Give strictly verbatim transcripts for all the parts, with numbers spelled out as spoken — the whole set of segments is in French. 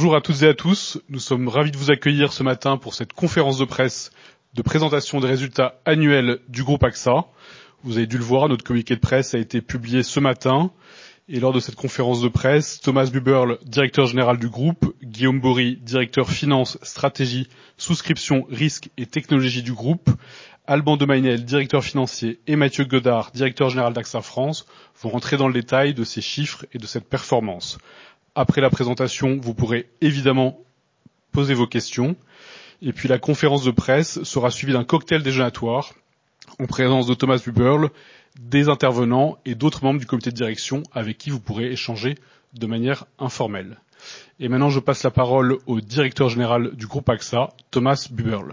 Bonjour à toutes et à tous, nous sommes ravis de vous accueillir ce matin pour cette conférence de presse de présentation des résultats annuels du groupe A X A. Vous avez dû le voir, notre communiqué de presse a été publié ce matin. Et lors de cette conférence de presse, Thomas Buberl, directeur général du groupe, Guillaume Bory, directeur finance, stratégie, souscription, risque et technologie du groupe, Alban de Maynel, directeur financier, et Mathieu Godard, directeur général d'A X A France, vont rentrer dans le détail de ces chiffres et de cette performance. Après la présentation, vous pourrez évidemment poser vos questions. Et puis la conférence de presse sera suivie d'un cocktail déjeunatoire en présence de Thomas Buberl, des intervenants et d'autres membres du comité de direction avec qui vous pourrez échanger de manière informelle. Et maintenant, je passe la parole au directeur général du groupe A X A, Thomas Buberl.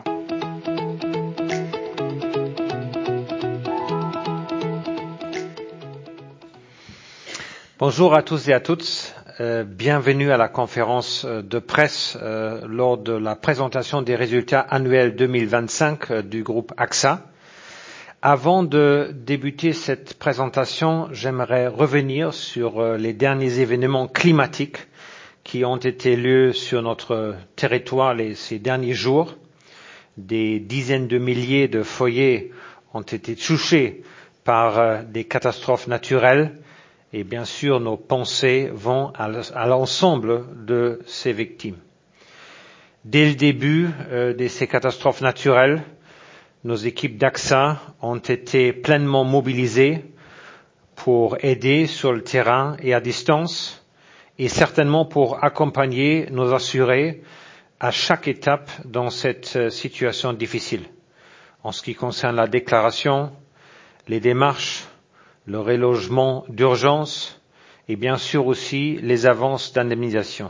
Bonjour à tous et à toutes. Euh, bienvenue à la conférence de presse euh, lors de la présentation des résultats annuels deux mille vingt-cinq euh, du groupe A X A. Avant de débuter cette présentation, j'aimerais revenir sur euh, les derniers événements climatiques qui ont été lieux sur notre territoire les, ces derniers jours. Des dizaines de milliers de foyers ont été touchés par euh, des catastrophes naturelles. Et bien sûr, nos pensées vont à l'ensemble de ces victimes. Dès le début euh, de ces catastrophes naturelles, nos équipes d'A X A ont été pleinement mobilisées pour aider sur le terrain et à distance, et certainement pour accompagner nos assurés à chaque étape dans cette situation difficile. En ce qui concerne la déclaration, les démarches, le relogement d'urgence et bien sûr aussi les avances d'indemnisation.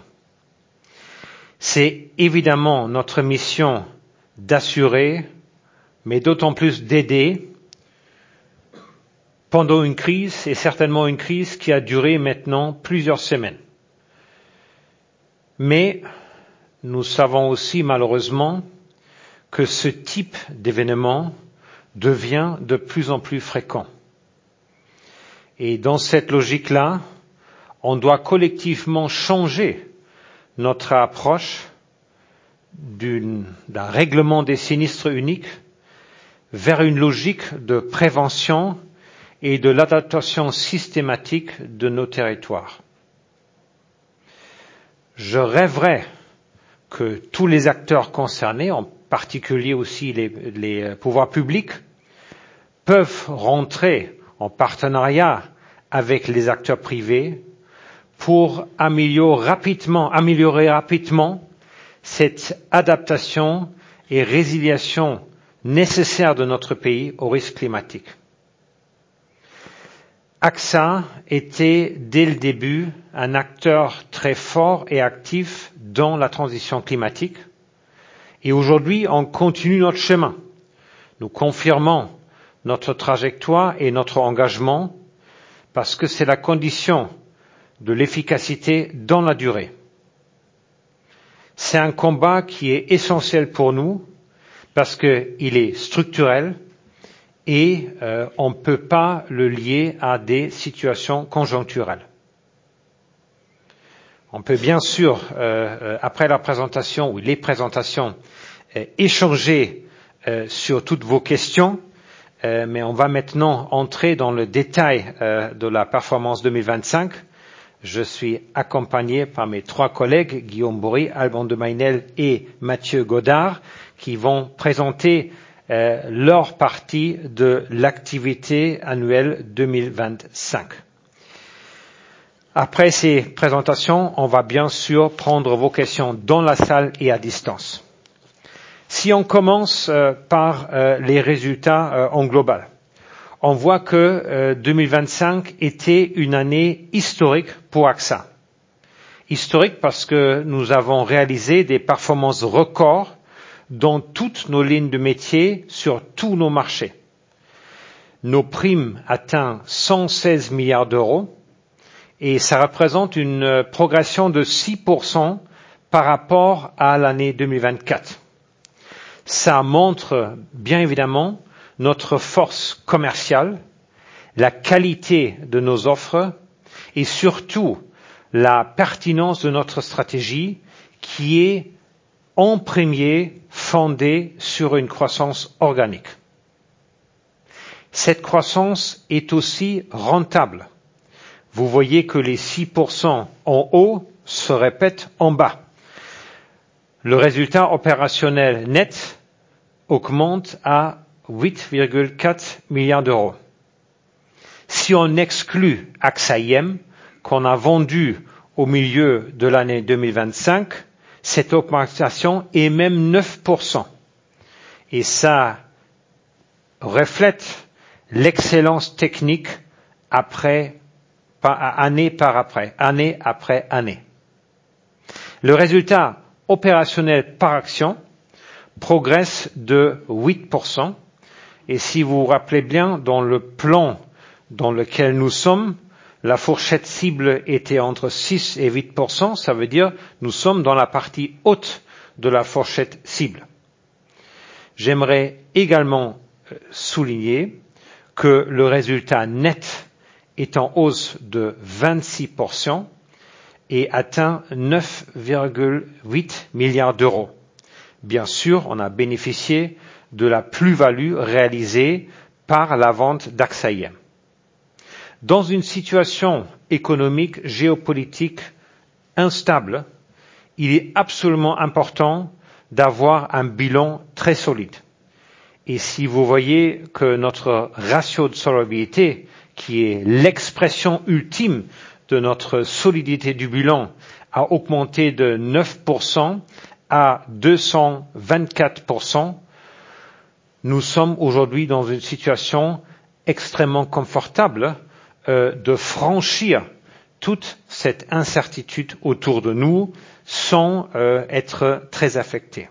C'est évidemment notre mission d'assurer, mais d'autant plus d'aider pendant une crise et certainement une crise qui a duré maintenant plusieurs semaines. Mais nous savons aussi malheureusement que ce type d'événement devient de plus en plus fréquent. Et dans cette logique-là, on doit collectivement changer notre approche d'une, d'un règlement des sinistres uniques vers une logique de prévention et de l'adaptation systématique de nos territoires. Je rêverais que tous les acteurs concernés, en particulier aussi les, les pouvoirs publics, peuvent rentrer en partenariat avec les acteurs privés pour améliorer rapidement, améliorer rapidement cette adaptation et résiliation nécessaire de notre pays aux risques climatiques. A X A était dès le début un acteur très fort et actif dans la transition climatique et aujourd'hui on continue notre chemin. Nous confirmons notre trajectoire et notre engagement parce que c'est la condition de l'efficacité dans la durée. C'est un combat qui est essentiel pour nous parce qu'il est structurel et euh, on ne peut pas le lier à des situations conjoncturelles. On peut bien sûr, euh, après la présentation ou les présentations, euh, échanger euh, sur toutes vos questions. Euh, mais on va maintenant entrer dans le détail euh, de la performance deux mille vingt-cinq. Je suis accompagné par mes trois collègues, Guillaume Bory, Alban de Maynel et Mathieu Godard, qui vont présenter euh, leur partie de l'activité annuelle deux mille vingt-cinq. Après ces présentations, on va bien sûr prendre vos questions dans la salle et à distance. Si on commence euh, par euh, les résultats euh, en global, on voit que euh, deux mille vingt-cinq était une année historique pour A X A. Historique parce que nous avons réalisé des performances records dans toutes nos lignes de métier sur tous nos marchés. Nos primes atteignent cent seize milliards d'euros et ça représente une progression de six pour cent par rapport à l'année deux mille vingt-quatre. Ça montre bien évidemment notre force commerciale, la qualité de nos offres et surtout la pertinence de notre stratégie qui est en premier fondé sur une croissance organique. Cette croissance est aussi rentable. Vous voyez que les six pour cent en haut se répètent en bas. Le résultat opérationnel net augmente à huit virgule quatre milliards d'euros. Si on exclut AXA I M, qu'on a vendu au milieu de l'année deux mille vingt-cinq, cette augmentation est même neuf pour cent. Et ça reflète l'excellence technique après, année par après, année après année. Le résultat opérationnel par action progresse de huit pour cent. Et si vous vous rappelez bien, dans le plan dans lequel nous sommes, la fourchette cible était entre six et huit pour cent, ça veut dire nous sommes dans la partie haute de la fourchette cible. J'aimerais également souligner que le résultat net est en hausse de vingt-six pour cent et atteint neuf virgule huit milliards d'euros. Bien sûr, on a bénéficié de la plus-value réalisée par la vente d'AXA I M. Dans une situation économique, géopolitique instable, il est absolument important d'avoir un bilan très solide. Et si vous voyez que notre ratio de solvabilité, qui est l'expression ultime de notre solidité du bilan, a augmenté de neuf pour cent à deux cent vingt-quatre pour cent, nous sommes aujourd'hui dans une situation extrêmement confortable euh, de franchir toute cette incertitude autour de nous sans euh, être très affectés.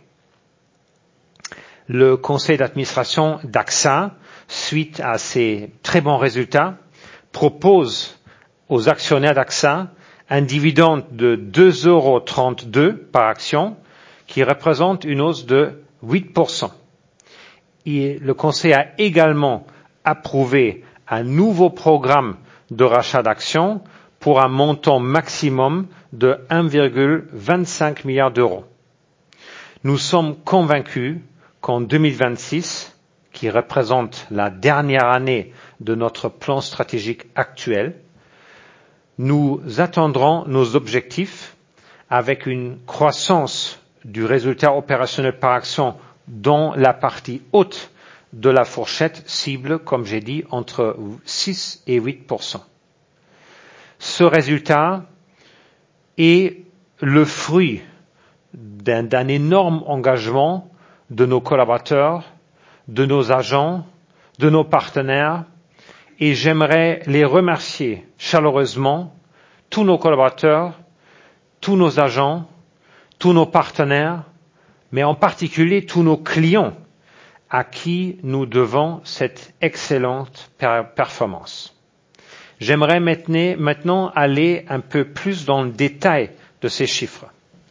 Le conseil d'administration d'AXA, suite à ces très bons résultats, propose aux actionnaires d'AXA un dividende de deux euros trente-deux par action, qui représente une hausse de huit pour cent. Et le conseil a également approuvé un nouveau programme de rachat d'actions pour un montant maximum de un virgule vingt-cinq milliard d'euros. Nous sommes convaincus qu'en deux mille vingt-six, qui représente la dernière année de notre plan stratégique actuel, nous atteindrons nos objectifs avec une croissance du résultat opérationnel par action dans la partie haute de la fourchette cible, comme j'ai dit, entre six et huit pour cent. Ce résultat est le fruit d'un, d'un énorme engagement de nos collaborateurs, de nos agents, de nos partenaires, et j'aimerais les remercier chaleureusement, tous nos collaborateurs, tous nos agents, tous nos partenaires, mais en particulier tous nos clients à qui nous devons cette excellente performance. J'aimerais maintenant aller un peu plus dans le détail de ces chiffres.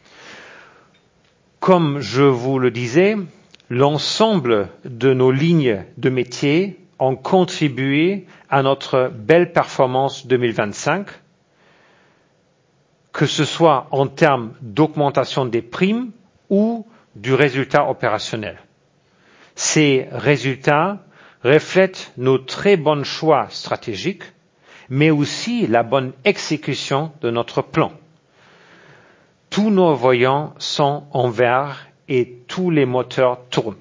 Comme je vous le disais, l'ensemble de nos lignes de métier ont contribué à notre belle performance deux mille vingt-cinq, que ce soit en termes d'augmentation des primes ou du résultat opérationnel. Ces résultats reflètent nos très bons choix stratégiques, mais aussi la bonne exécution de notre plan. Tous nos voyants sont en vert et tous les moteurs tournent.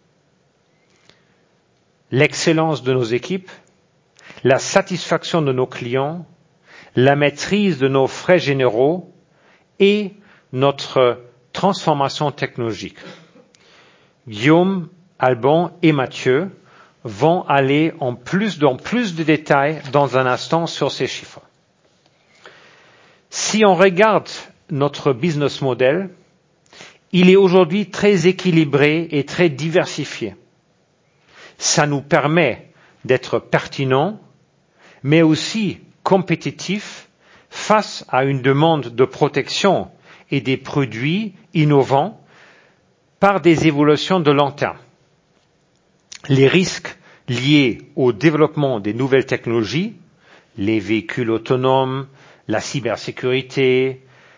L'excellence de nos équipes, la satisfaction de nos clients, la maîtrise de nos frais généraux et notre transformation technologique. Guillaume, Alban et Mathieu vont aller en plus, dans plus de détails dans un instant sur ces chiffres. Si on regarde notre business model, il est aujourd'hui très équilibré et très diversifié. Ça nous permet d'être pertinents, mais aussi compétitifs face à une demande de protection et des produits innovants par des évolutions de long terme. Les risques liés au développement des nouvelles technologies, les véhicules autonomes, la cybersécurité,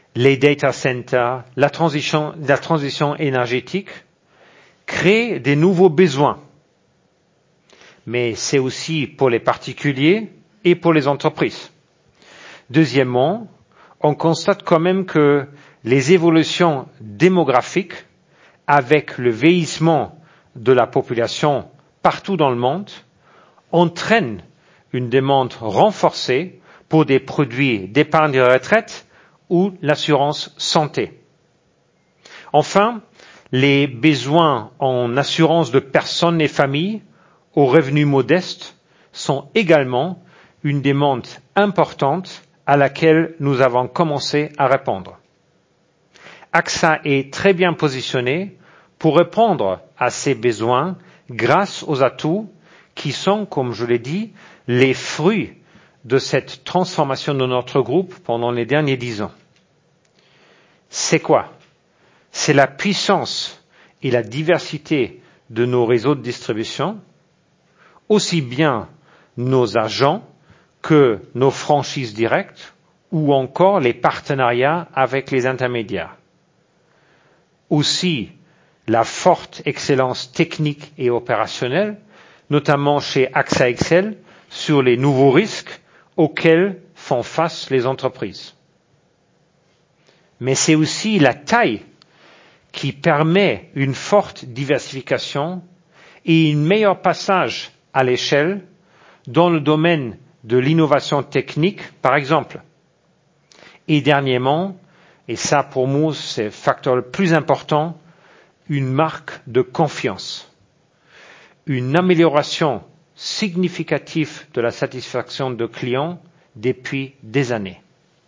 les data centers, la transition, la transition énergétique créent des nouveaux besoins. Mais c'est aussi pour les particuliers et pour les entreprises. Deuxièmement, on constate quand même que les évolutions démographiques, avec le vieillissement de la population partout dans le monde, entraînent une demande renforcée pour des produits d'épargne de retraite ou l'assurance santé. Enfin, les besoins en assurance de personnes et familles aux revenus modestes sont également une demande importante à laquelle nous avons commencé à répondre. A X A est très bien positionné pour répondre à ces besoins grâce aux atouts qui sont, comme je l'ai dit, les fruits de cette transformation de notre groupe pendant les derniers dix ans. C'est quoi? C'est la puissance et la diversité de nos réseaux de distribution, aussi bien nos agents que nos franchises directes ou encore les partenariats avec les intermédiaires. Aussi, la forte excellence technique et opérationnelle, notamment chez A X A X L, sur les nouveaux risques auxquels font face les entreprises. Mais c'est aussi la taille qui permet une forte diversification et un meilleur passage à l'échelle dans le domaine de l'innovation technique, par exemple. Et dernièrement, et ça pour moi c'est le facteur le plus important, une marque de confiance, une amélioration significative de la satisfaction de clients depuis des années.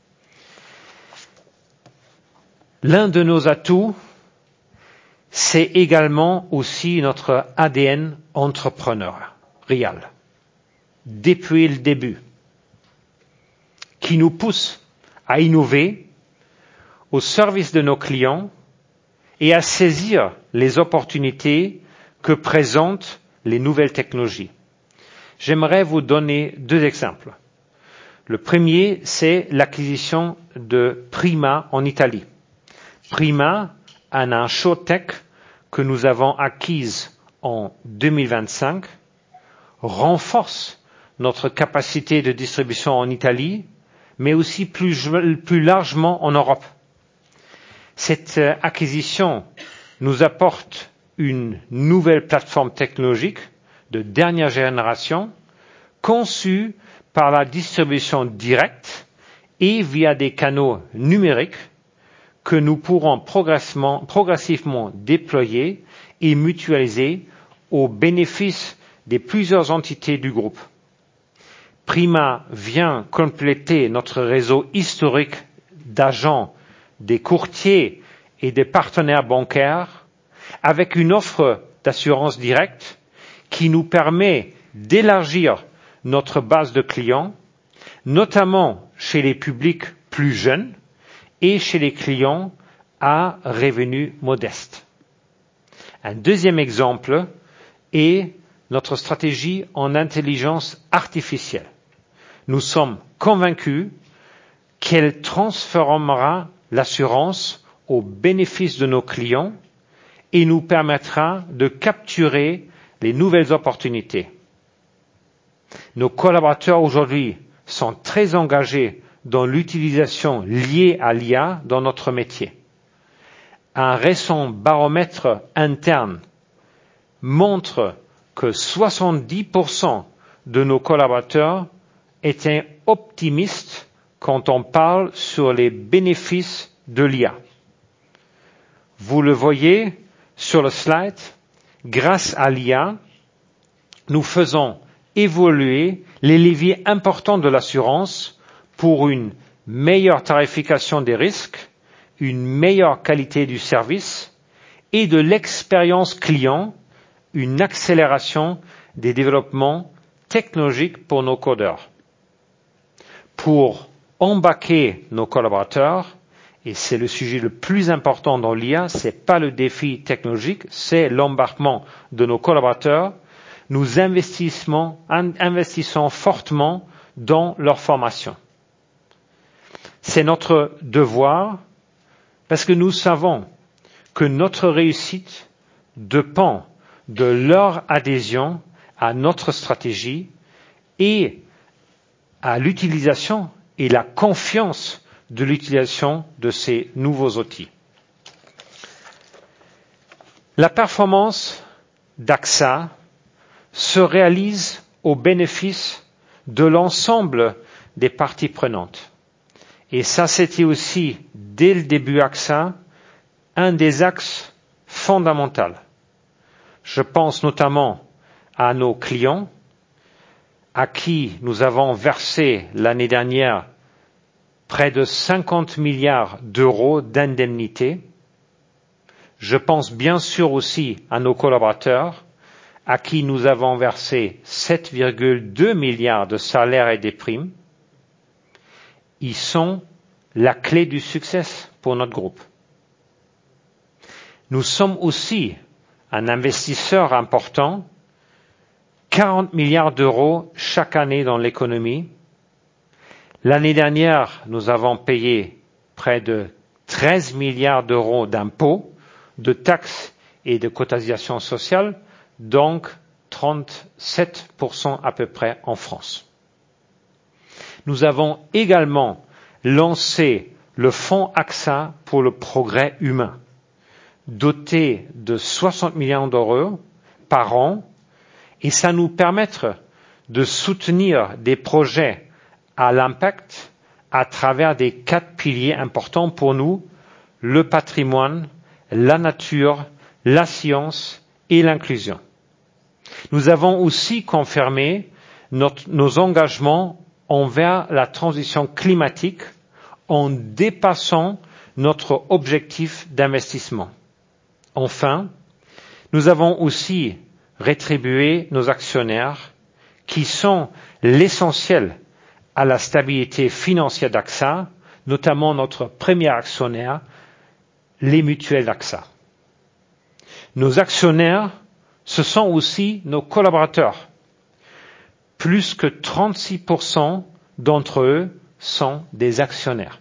L'un de nos atouts, c'est également aussi notre A D N entrepreneurial, depuis le début, qui nous pousse à innover au service de nos clients et à saisir les opportunités que présentent les nouvelles technologies. J'aimerais vous donner deux exemples. Le premier, c'est l'acquisition de Prima en Italie. Prima, un insurtech que nous avons acquise en deux mille vingt-cinq, renforce notre capacité de distribution en Italie, mais aussi plus, plus largement en Europe. Cette acquisition nous apporte une nouvelle plateforme technologique de dernière génération, conçue par la distribution directe et via des canaux numériques que nous pourrons progressivement, progressivement déployer et mutualiser au bénéfice des plusieurs entités du groupe. Prima vient compléter notre réseau historique d'agents, des courtiers et des partenaires bancaires avec une offre d'assurance directe qui nous permet d'élargir notre base de clients, notamment chez les publics plus jeunes et chez les clients à revenus modestes. Un deuxième exemple est notre stratégie en intelligence artificielle. Nous sommes convaincus qu'elle transformera l'assurance au bénéfice de nos clients et nous permettra de capturer les nouvelles opportunités. Nos collaborateurs aujourd'hui sont très engagés dans l'utilisation liée à l'I A dans notre métier. Un récent baromètre interne montre que soixante-dix pour cent de nos collaborateurs étaient optimistes quand on parle sur les bénéfices de l'I A. Vous le voyez sur le slide, grâce à l'I A, nous faisons évoluer les leviers importants de l'assurance pour une meilleure tarification des risques, une meilleure qualité du service et de l'expérience client, une accélération des développements technologiques pour nos codeurs. Pour embarquer nos collaborateurs, et c'est le sujet le plus important dans l'I A, ce n'est pas le défi technologique, c'est l'embarquement de nos collaborateurs. Nous investissons, investissons fortement dans leur formation. C'est notre devoir parce que nous savons que notre réussite dépend de leur adhésion à notre stratégie et à l'utilisation et la confiance de l'utilisation de ces nouveaux outils. La performance d'A X A se réalise au bénéfice de l'ensemble des parties prenantes. Et ça, c'était aussi, dès le début A X A, un des axes fondamentaux. Je pense notamment à nos clients, à qui nous avons versé l'année dernière près de cinquante milliards d'euros d'indemnités. Je pense bien sûr aussi à nos collaborateurs, à qui nous avons versé sept virgule deux milliards de salaires et des primes. Ils sont la clé du succès pour notre groupe. Nous sommes aussi un investisseur important, quarante milliards d'euros chaque année dans l'économie. L'année dernière, nous avons payé près de treize milliards d'euros d'impôts, de taxes et de cotisations sociales, donc trente-sept pour cent à peu près en France. Nous avons également lancé le fonds A X A pour le progrès humain, doté de soixante millions d'euros par an, et ça nous permet de soutenir des projets à l'impact à travers des quatre piliers importants pour nous, le patrimoine, la nature, la science et l'inclusion. Nous avons aussi confirmé notre, nos engagements envers la transition climatique en dépassant notre objectif d'investissement. Enfin, nous avons aussi rétribué nos actionnaires qui sont l'essentiel à la stabilité financière d'A X A, notamment notre premier actionnaire, les mutuelles d'A X A. Nos actionnaires, ce sont aussi nos collaborateurs. Plus que trente-six pour cent d'entre eux sont des actionnaires.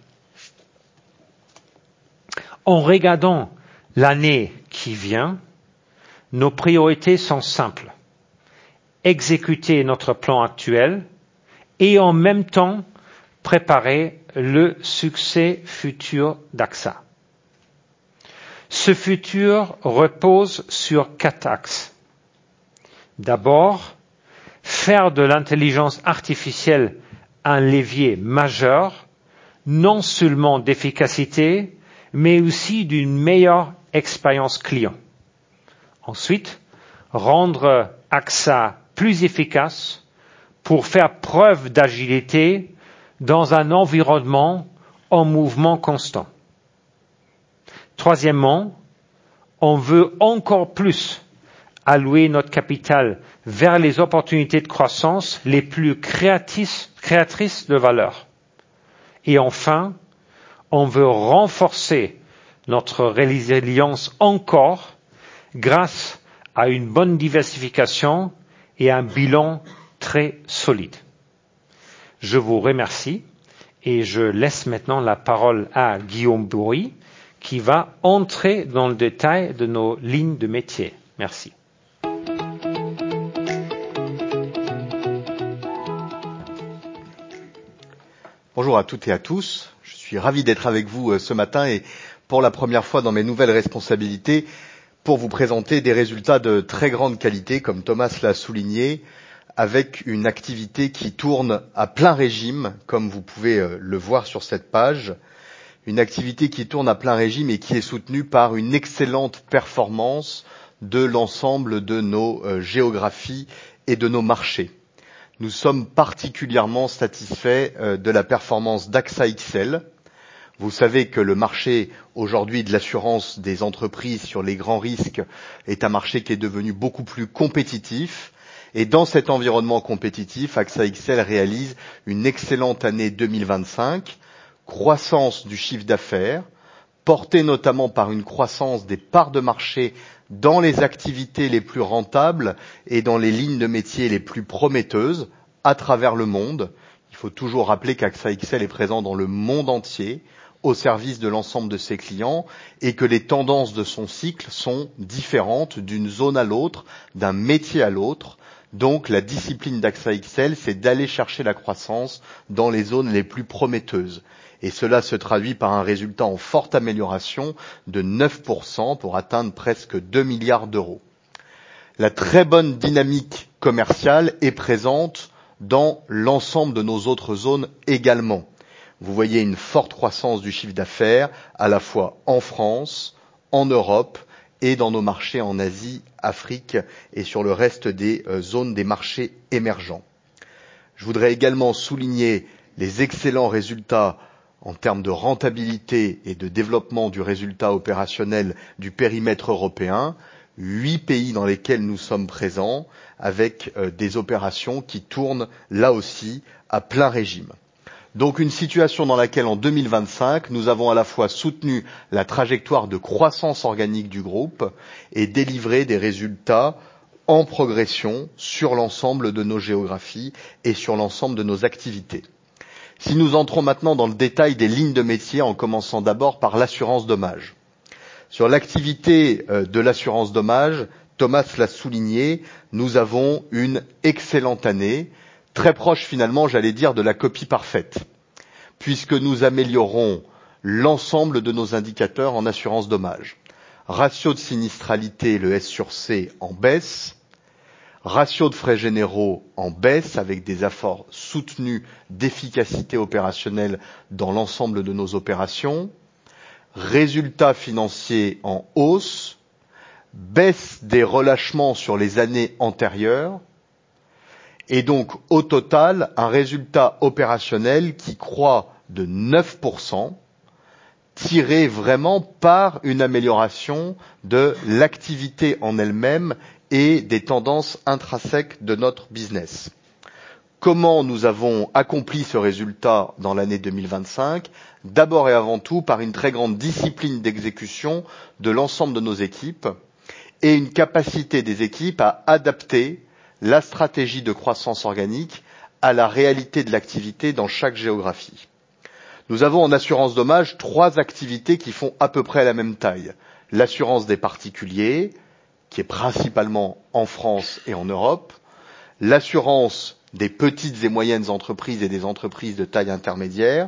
En regardant l'année qui vient, nos priorités sont simples. Exécuter notre plan actuel et en même temps préparer le succès futur d'A X A. Ce futur repose sur quatre axes. D'abord, faire de l'intelligence artificielle un levier majeur, non seulement d'efficacité, mais aussi d'une meilleure expérience client. Ensuite, rendre A X A plus efficace pour faire preuve d'agilité dans un environnement en mouvement constant. Troisièmement, on veut encore plus allouer notre capital vers les opportunités de croissance les plus créatrices, créatrices de valeur. Et enfin, on veut renforcer notre résilience encore grâce à une bonne diversification et un bilan très solide. Je vous remercie et je laisse maintenant la parole à Guillaume Bourry qui va entrer dans le détail de nos lignes de métier. Merci. Bonjour à toutes et à tous. Je suis ravi d'être avec vous ce matin et pour la première fois dans mes nouvelles responsabilités pour vous présenter des résultats de très grande qualité, comme Thomas l'a souligné, avec une activité qui tourne à plein régime, comme vous pouvez le voir sur cette page. Une activité qui tourne à plein régime et qui est soutenue par une excellente performance de l'ensemble de nos euh, géographies et de nos marchés. Nous sommes particulièrement satisfaits euh, de la performance d'A X A X L. Vous savez que le marché aujourd'hui de l'assurance des entreprises sur les grands risques est un marché qui est devenu beaucoup plus compétitif. Et dans cet environnement compétitif, A X A X L réalise une excellente année deux mille vingt-cinq. Croissance du chiffre d'affaires, portée notamment par une croissance des parts de marché dans les activités les plus rentables et dans les lignes de métier les plus prometteuses à travers le monde. Il faut toujours rappeler qu'A X A X L est présent dans le monde entier. au service de l'ensemble de ses clients et que les tendances de son cycle sont différentes d'une zone à l'autre, d'un métier à l'autre. Donc la discipline d'Axa X L, c'est d'aller chercher la croissance dans les zones les plus prometteuses. Et cela se traduit par un résultat en forte amélioration de neuf pour cent pour atteindre presque deux milliards d'euros. La très bonne dynamique commerciale est présente dans l'ensemble de nos autres zones également. Vous voyez une forte croissance du chiffre d'affaires à la fois en France, en Europe et dans nos marchés en Asie, Afrique et sur le reste des euh, zones des marchés émergents. Je voudrais également souligner les excellents résultats en termes de rentabilité et de développement du résultat opérationnel du périmètre européen. Huit pays dans lesquels nous sommes présents avec euh, des opérations qui tournent là aussi à plein régime. Donc une situation dans laquelle en deux mille vingt-cinq, nous avons à la fois soutenu la trajectoire de croissance organique du groupe et délivré des résultats en progression sur l'ensemble de nos géographies et sur l'ensemble de nos activités. Si nous entrons maintenant dans le détail des lignes de métier, en commençant d'abord par l'assurance dommage. Sur l'activité de l'assurance dommage, Thomas l'a souligné, nous avons une excellente année, très proche finalement, j'allais dire, de la copie parfaite, puisque nous améliorons l'ensemble de nos indicateurs en assurance dommage. Ratio de sinistralité, le S sur C, en baisse. Ratio de frais généraux en baisse, avec des efforts soutenus d'efficacité opérationnelle dans l'ensemble de nos opérations. Résultats financiers en hausse. Baisse des relâchements sur les années antérieures. Et donc, au total, un résultat opérationnel qui croît de neuf pour cent, tiré vraiment par une amélioration de l'activité en elle-même et des tendances intrinsèques de notre business. Comment nous avons accompli ce résultat dans l'année deux mille vingt-cinq? D'abord et avant tout par une très grande discipline d'exécution de l'ensemble de nos équipes et une capacité des équipes à adapter la stratégie de croissance organique à la réalité de l'activité dans chaque géographie. Nous avons en assurance dommage trois activités qui font à peu près la même taille. L'assurance des particuliers, qui est principalement en France et en Europe, l'assurance des petites et moyennes entreprises et des entreprises de taille intermédiaire,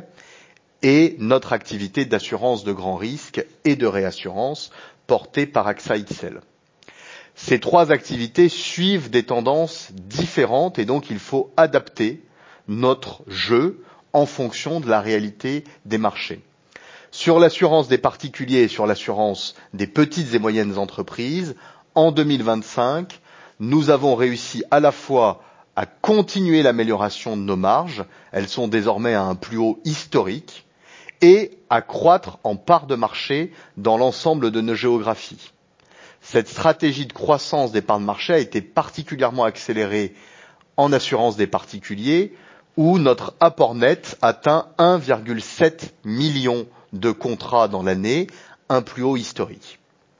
et notre activité d'assurance de grand risque et de réassurance portée par Axa X L. Ces trois activités suivent des tendances différentes et donc il faut adapter notre jeu en fonction de la réalité des marchés. Sur l'assurance des particuliers et sur l'assurance des petites et moyennes entreprises, en deux mille vingt-cinq, nous avons réussi à la fois à continuer l'amélioration de nos marges, elles sont désormais à un plus haut historique, et à croître en part de marché dans l'ensemble de nos géographies. Cette stratégie de croissance des parts de marché a été particulièrement accélérée en assurance des particuliers, où notre apport net atteint un virgule sept million de contrats dans l'année, un plus haut historique.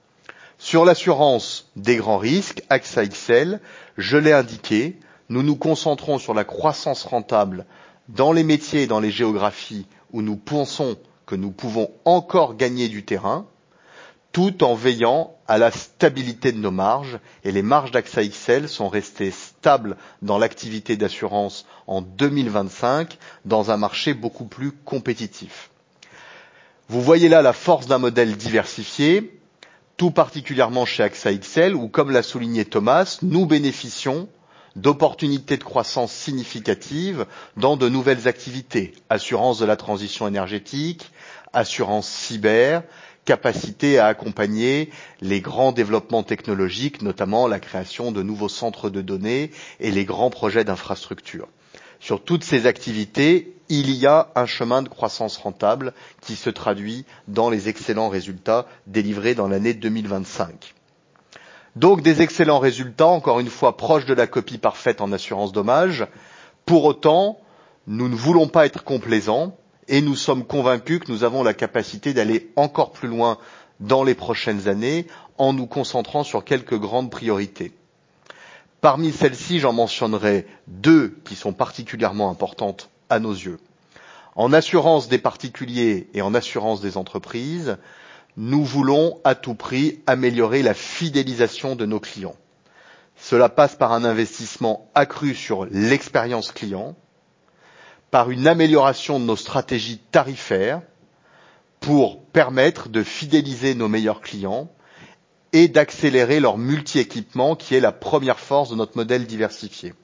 Sur l'assurance des grands risques, Axa X L, je l'ai indiqué, nous nous concentrons sur la croissance rentable dans les métiers et dans les géographies où nous pensons que nous pouvons encore gagner du terrain, tout en veillant à la stabilité de nos marges. Et les marges d'Axa X L sont restées stables dans l'activité d'assurance en deux mille vingt-cinq, dans un marché beaucoup plus compétitif. Vous voyez là la force d'un modèle diversifié, tout particulièrement chez Axa X L, où, comme l'a souligné Thomas, nous bénéficions d'opportunités de croissance significatives dans de nouvelles activités. Assurance de la transition énergétique, assurance cyber, capacité à accompagner les grands développements technologiques, notamment la création de nouveaux centres de données et les grands projets d'infrastructure. Sur toutes ces activités, il y a un chemin de croissance rentable qui se traduit dans les excellents résultats délivrés dans l'année deux mille vingt-cinq. Donc des excellents résultats, encore une fois proches de la copie parfaite en assurance dommage. Pour autant, nous ne voulons pas être complaisants et nous sommes convaincus que nous avons la capacité d'aller encore plus loin dans les prochaines années en nous concentrant sur quelques grandes priorités. Parmi celles-ci, j'en mentionnerai deux qui sont particulièrement importantes à nos yeux. En assurance des particuliers et en assurance des entreprises, nous voulons à tout prix améliorer la fidélisation de nos clients. Cela passe par un investissement accru sur l'expérience client, par une amélioration de nos stratégies tarifaires pour permettre de fidéliser nos meilleurs clients et d'accélérer leur multi-équipement qui est la première force de notre modèle diversifié.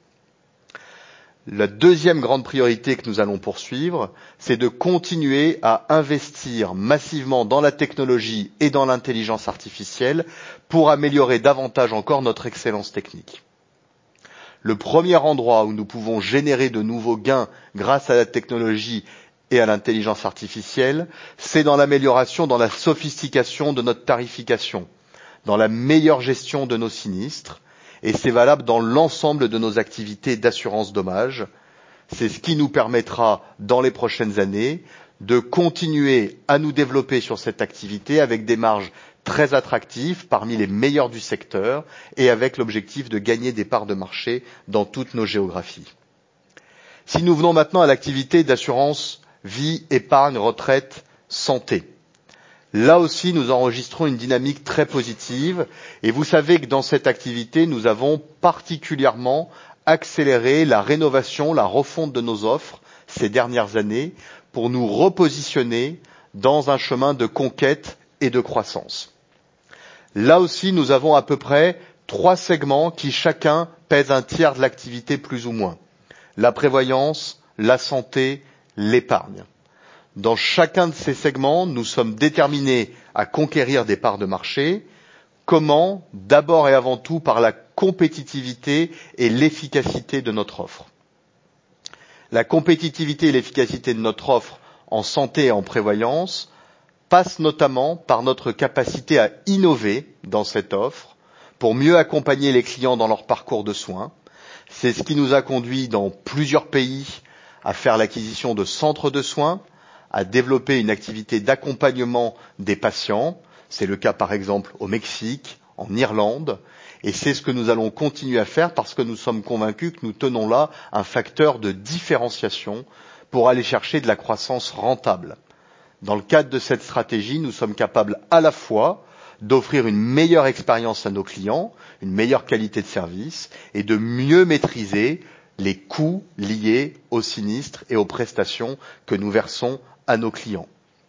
La deuxième grande priorité que nous allons poursuivre, c'est de continuer à investir massivement dans la technologie et dans l'intelligence artificielle pour améliorer davantage encore notre excellence technique. Le premier endroit où nous pouvons générer de nouveaux gains grâce à la technologie et à l'intelligence artificielle, c'est dans l'amélioration, dans la sophistication de notre tarification, dans la meilleure gestion de nos sinistres, et c'est valable dans l'ensemble de nos activités d'assurance dommages. C'est ce qui nous permettra, dans les prochaines années, de continuer à nous développer sur cette activité avec des marges très attractives, parmi les meilleures du secteur, et avec l'objectif de gagner des parts de marché dans toutes nos géographies. Si nous venons maintenant à l'activité d'assurance vie, épargne, retraite, santé. Là aussi, nous enregistrons une dynamique très positive et vous savez que dans cette activité, nous avons particulièrement accéléré la rénovation, la refonte de nos offres ces dernières années pour nous repositionner dans un chemin de conquête et de croissance. Là aussi, nous avons à peu près trois segments qui chacun pèsent un tiers de l'activité plus ou moins. La prévoyance, la santé, l'épargne. Dans chacun de ces segments, nous sommes déterminés à conquérir des parts de marché. Comment? D'abord et avant tout par la compétitivité et l'efficacité de notre offre. La compétitivité et l'efficacité de notre offre en santé et en prévoyance passe notamment par notre capacité à innover dans cette offre pour mieux accompagner les clients dans leur parcours de soins. C'est ce qui nous a conduit dans plusieurs pays à faire l'acquisition de centres de soins, à développer une activité d'accompagnement des patients. C'est le cas par exemple au Mexique, en Irlande, et c'est ce que nous allons continuer à faire parce que nous sommes convaincus que nous tenons là un facteur de différenciation pour aller chercher de la croissance rentable. Dans le cadre de cette stratégie, nous sommes capables à la fois d'offrir une meilleure expérience à nos clients, une meilleure qualité de service et de mieux maîtriser les coûts liés aux sinistres et aux prestations que nous versons à nos clients.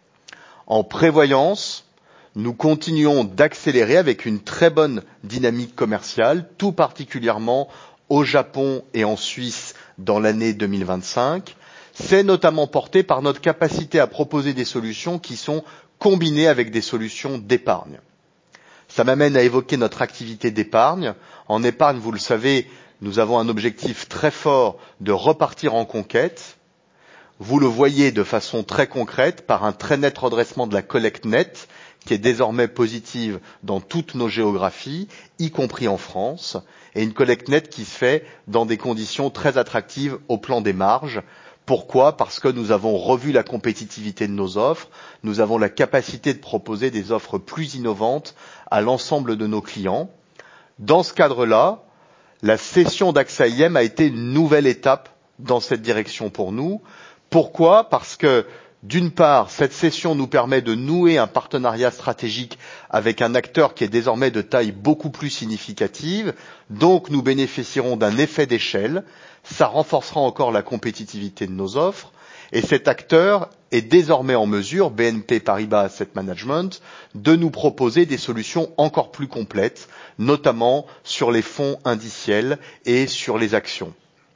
En prévoyance, nous continuons d'accélérer avec une très bonne dynamique commerciale, tout particulièrement au Japon et en Suisse dans l'année deux mille vingt-cinq. C'est notamment porté par notre capacité à proposer des solutions qui sont combinées avec des solutions d'épargne. Ça m'amène à évoquer notre activité d'épargne. En épargne, vous le savez, nous avons un objectif très fort de repartir en conquête. Vous le voyez de façon très concrète par un très net redressement de la collecte nette qui est désormais positive dans toutes nos géographies, y compris en France, et une collecte nette qui se fait dans des conditions très attractives au plan des marges. Pourquoi? Parce que nous avons revu la compétitivité de nos offres, nous avons la capacité de proposer des offres plus innovantes à l'ensemble de nos clients. Dans ce cadre-là, la cession d'Axa I M a été une nouvelle étape dans cette direction pour nous. Pourquoi? Parce que, d'une part, cette cession nous permet de nouer un partenariat stratégique avec un acteur qui est désormais de taille beaucoup plus significative, donc nous bénéficierons d'un effet d'échelle, ça renforcera encore la compétitivité de nos offres, et cet acteur est désormais en mesure, B N P Paribas Asset Management, de nous proposer des solutions encore plus complètes, notamment sur les fonds indiciels et sur les actions.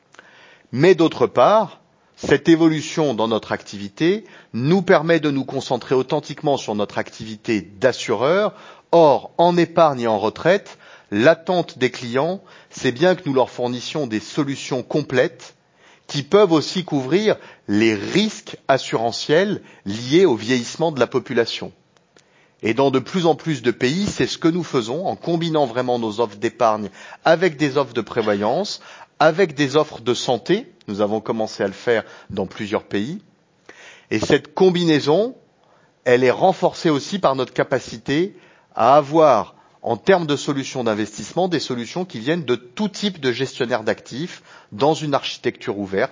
Mais d'autre part, cette évolution dans notre activité nous permet de nous concentrer authentiquement sur notre activité d'assureur. Or, en épargne et en retraite, l'attente des clients, c'est bien que nous leur fournissions des solutions complètes qui peuvent aussi couvrir les risques assurantiels liés au vieillissement de la population. Et dans de plus en plus de pays, c'est ce que nous faisons en combinant vraiment nos offres d'épargne avec des offres de prévoyance, avec des offres de santé. Nous avons commencé à le faire dans plusieurs pays. Et cette combinaison, elle est renforcée aussi par notre capacité à avoir, en termes de solutions d'investissement, des solutions qui viennent de tout type de gestionnaires d'actifs dans une architecture ouverte,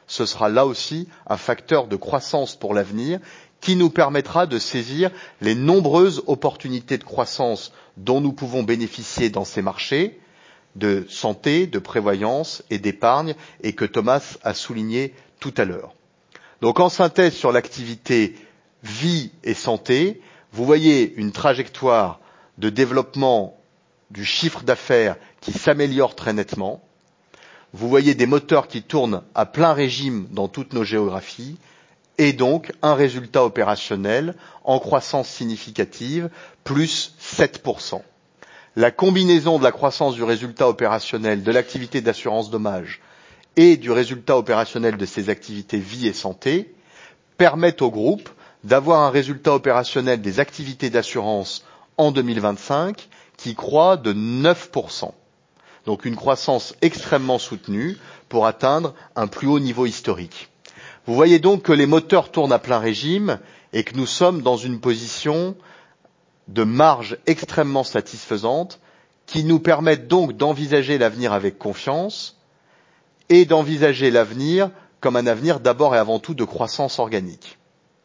ce sera là aussi un facteur de croissance pour l'avenir qui nous permettra de saisir les nombreuses opportunités de croissance dont nous pouvons bénéficier dans ces marchés de santé, de prévoyance et d'épargne, et que Thomas a souligné tout à l'heure. Donc en synthèse sur l'activité vie et santé, vous voyez une trajectoire de développement du chiffre d'affaires qui s'améliore très nettement. Vous voyez des moteurs qui tournent à plein régime dans toutes nos géographies et donc un résultat opérationnel en croissance significative, plus sept pour cent. La combinaison de la croissance du résultat opérationnel de l'activité d'assurance dommage et du résultat opérationnel de ses activités vie et santé permettent au groupe d'avoir un résultat opérationnel des activités d'assurance en deux mille vingt-cinq qui croît de neuf pour cent. Donc une croissance extrêmement soutenue pour atteindre un plus haut niveau historique. Vous voyez donc que les moteurs tournent à plein régime et que nous sommes dans une position de marge extrêmement satisfaisante qui nous permettent donc d'envisager l'avenir avec confiance et d'envisager l'avenir comme un avenir d'abord et avant tout de croissance organique.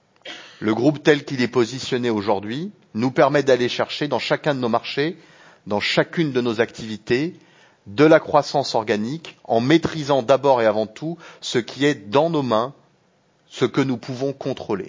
Le groupe tel qu'il est positionné aujourd'hui nous permet d'aller chercher dans chacun de nos marchés, dans chacune de nos activités, de la croissance organique en maîtrisant d'abord et avant tout ce qui est dans nos mains, ce que nous pouvons contrôler.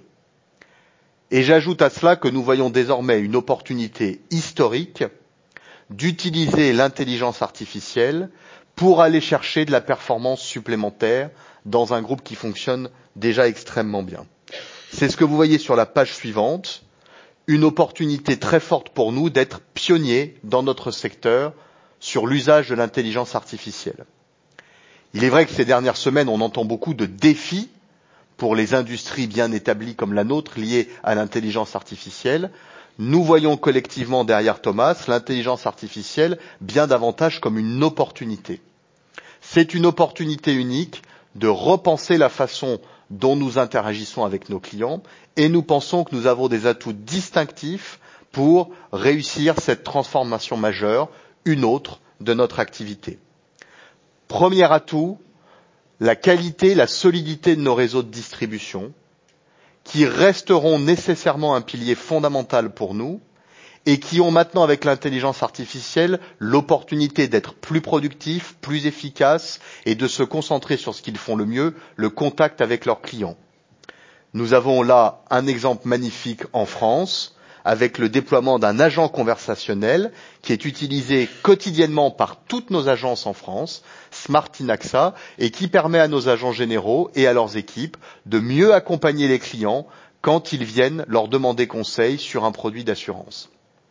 Et j'ajoute à cela que nous voyons désormais une opportunité historique d'utiliser l'intelligence artificielle pour aller chercher de la performance supplémentaire dans un groupe qui fonctionne déjà extrêmement bien. C'est ce que vous voyez sur la page suivante, une opportunité très forte pour nous d'être pionniers dans notre secteur sur l'usage de l'intelligence artificielle. Il est vrai que ces dernières semaines, on entend beaucoup de défis pour les industries bien établies comme la nôtre liées à l'intelligence artificielle. Nous voyons collectivement derrière Thomas l'intelligence artificielle bien davantage comme une opportunité. C'est une opportunité unique de repenser la façon dont nous interagissons avec nos clients et nous pensons que nous avons des atouts distinctifs pour réussir cette transformation majeure, une autre de notre activité. Premier atout, la qualité, la solidité de nos réseaux de distribution, qui resteront nécessairement un pilier fondamental pour nous et qui ont maintenant, avec l'intelligence artificielle, l'opportunité d'être plus productifs, plus efficaces et de se concentrer sur ce qu'ils font le mieux, le contact avec leurs clients. Nous avons là un exemple magnifique en France, avec le déploiement d'un agent conversationnel qui est utilisé quotidiennement par toutes nos agences en France, Smart in A X A, et qui permet à nos agents généraux et à leurs équipes de mieux accompagner les clients quand ils viennent leur demander conseil sur un produit d'assurance.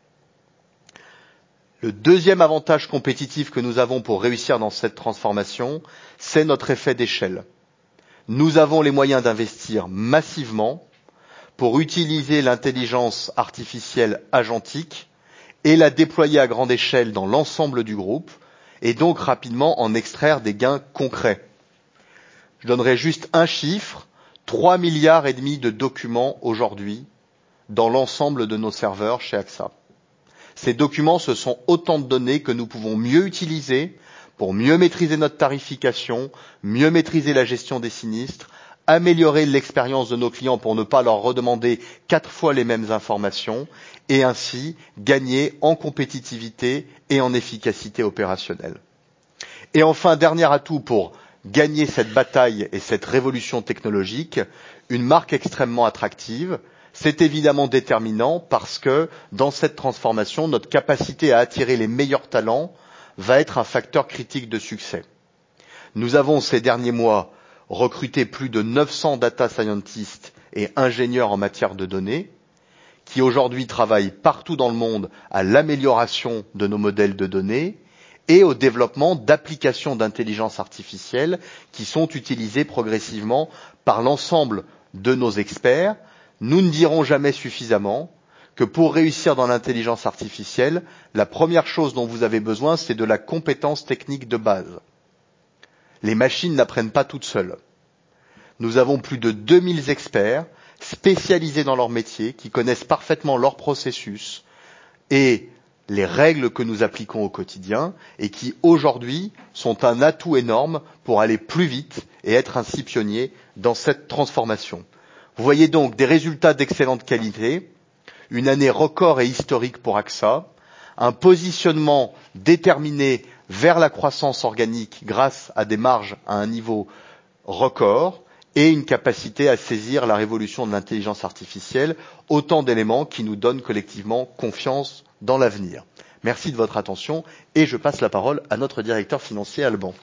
Le deuxième avantage compétitif que nous avons pour réussir dans cette transformation, c'est notre effet d'échelle. Nous avons les moyens d'investir massivement pour utiliser l'intelligence artificielle agentique et la déployer à grande échelle dans l'ensemble du groupe et donc rapidement en extraire des gains concrets. Je donnerai juste un chiffre, trois milliards et demi de documents aujourd'hui dans l'ensemble de nos serveurs chez A X A. Ces documents, ce sont autant de données que nous pouvons mieux utiliser pour mieux maîtriser notre tarification, mieux maîtriser la gestion des sinistres, améliorer l'expérience de nos clients pour ne pas leur redemander quatre fois les mêmes informations et ainsi gagner en compétitivité et en efficacité opérationnelle. Et enfin, dernier atout pour gagner cette bataille et cette révolution technologique, une marque extrêmement attractive. C'est évidemment déterminant parce que dans cette transformation, notre capacité à attirer les meilleurs talents va être un facteur critique de succès. Nous avons ces derniers mois recruté plus de neuf cents data scientists et ingénieurs en matière de données qui aujourd'hui travaillent partout dans le monde à l'amélioration de nos modèles de données et au développement d'applications d'intelligence artificielle qui sont utilisées progressivement par l'ensemble de nos experts. Nous ne dirons jamais suffisamment que pour réussir dans l'intelligence artificielle, la première chose dont vous avez besoin, c'est de la compétence technique de base. Les machines n'apprennent pas toutes seules. Nous avons plus de deux mille experts spécialisés dans leur métier, qui connaissent parfaitement leur processus et les règles que nous appliquons au quotidien et qui, aujourd'hui, sont un atout énorme pour aller plus vite et être ainsi pionnier dans cette transformation. Vous voyez donc des résultats d'excellente qualité, une année record et historique pour A X A, un positionnement déterminé vers la croissance organique grâce à des marges à un niveau record et une capacité à saisir la révolution de l'intelligence artificielle, autant d'éléments qui nous donnent collectivement confiance dans l'avenir. Merci de votre attention et je passe la parole à notre directeur financier Alban.